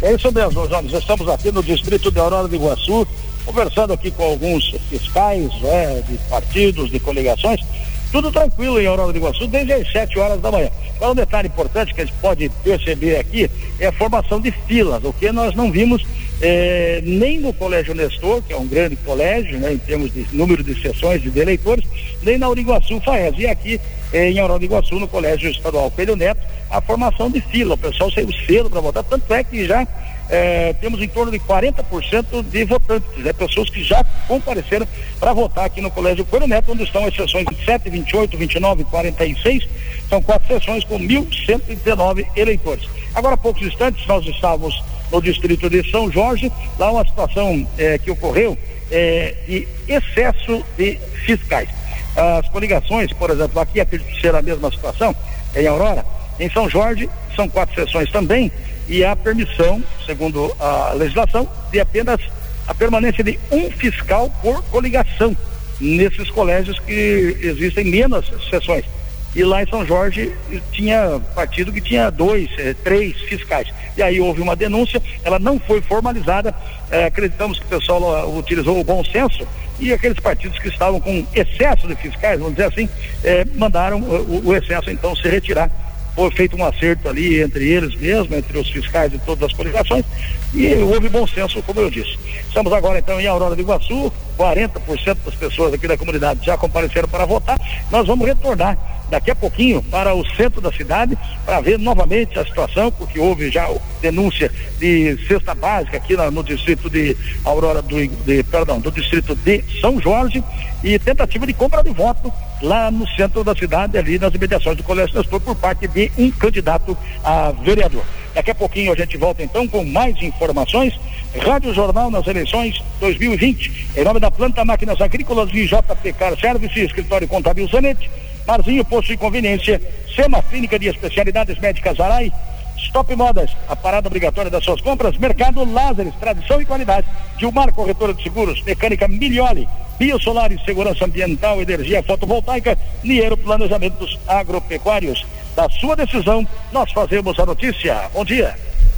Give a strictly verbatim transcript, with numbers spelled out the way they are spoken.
É isso mesmo, Jones. Estamos aqui no distrito de Aurora do Iguaçu, conversando aqui com alguns fiscais, né, de partidos, de coligações. Tudo tranquilo em Aurora do Iguaçu desde as sete horas da manhã. Agora, um detalhe importante que a gente pode perceber aqui é a formação de filas, o que nós não vimos eh, nem no Colégio Nestor, que é um grande colégio, né, em termos de número de sessões e de eleitores, nem na Uriguaçu Faes. E aqui eh, em Aurora do Iguaçu, no Colégio Estadual Coelho Neto, a formação de fila. O pessoal saiu cedo para votar, tanto é que já É, temos em torno de quarenta por cento de votantes, né? Pessoas que já compareceram para votar aqui no Colégio Coelho Neto, onde estão as sessões vinte e sete, vinte e oito, vinte e nove e quarenta e seis, são quatro sessões com mil cento e dezenove eleitores. Agora, há poucos instantes, nós estávamos no distrito de São Jorge, lá uma situação é, que ocorreu é, de excesso de fiscais. As coligações, por exemplo, aqui acredito ser a mesma situação, em Aurora, em São Jorge, são quatro sessões também, e há permissão, segundo a legislação, de apenas a permanência de um fiscal por coligação nesses colégios que existem menos sessões. E lá em São Jorge tinha partido que tinha dois, eh, três fiscais. E aí houve uma denúncia, ela não foi formalizada. Eh, acreditamos que o pessoal uh, utilizou o bom senso e aqueles partidos que estavam com excesso de fiscais, vamos dizer assim, eh, mandaram uh, o excesso então se retirar. Foi feito um acerto ali entre eles mesmo, entre os fiscais de todas as coligações, e houve bom senso, como eu disse. Estamos agora então em Aurora do Iguaçu, quarenta por cento das pessoas aqui da comunidade já compareceram para votar. Nós vamos retornar daqui a pouquinho para o centro da cidade para ver novamente a situação, porque houve já denúncia de cesta básica aqui na, no distrito de Aurora do, de, perdão, do distrito de São Jorge, e tentativa de compra de voto lá no centro da cidade, ali nas imediações do Colégio Nestor, por parte de um candidato a vereador. Daqui a pouquinho a gente volta então com mais informações. Rádio Jornal nas eleições dois mil e vinte, em nome da Planta Máquinas Agrícolas e J P Car Service, Escritório Contábil Zanete, Marzinho Posto de Conveniência, SEMA Clínica de Especialidades Médicas Arai, Stop Modas, a parada obrigatória das suas compras, Mercado Lázares, tradição e qualidade, Gilmar Corretora de Seguros, Mecânica Milioli, Biosolares, Segurança Ambiental, Energia Fotovoltaica, Niero Planejamentos Agropecuários. Da sua decisão, nós fazemos a notícia. Bom dia.